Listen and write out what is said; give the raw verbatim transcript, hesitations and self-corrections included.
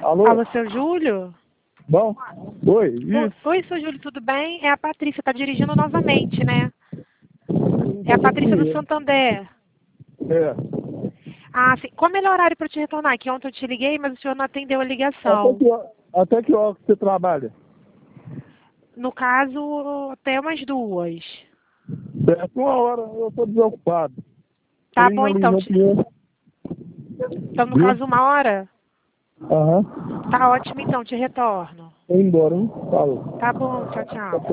Alô? Alô, seu Júlio? Bom? Oi, isso. Oi, seu Júlio, tudo bem? É a Patrícia, tá dirigindo novamente, né? É a Patrícia do Santander. É. Ah, sim. Qual o melhor horário para eu te retornar? Que ontem eu te liguei, mas o senhor não atendeu a Até ligação. que, hora- até que hora que você trabalha? No caso, até umas duas. Certo, uma hora eu tô desocupado. Tá Tem bom, ali então. no Te... cliente. Então, no Viu? caso, uma hora? Aham. Tá ótimo, então. Te retorno. Tô embora, hein? Falou. Tá bom, tchau, tchau.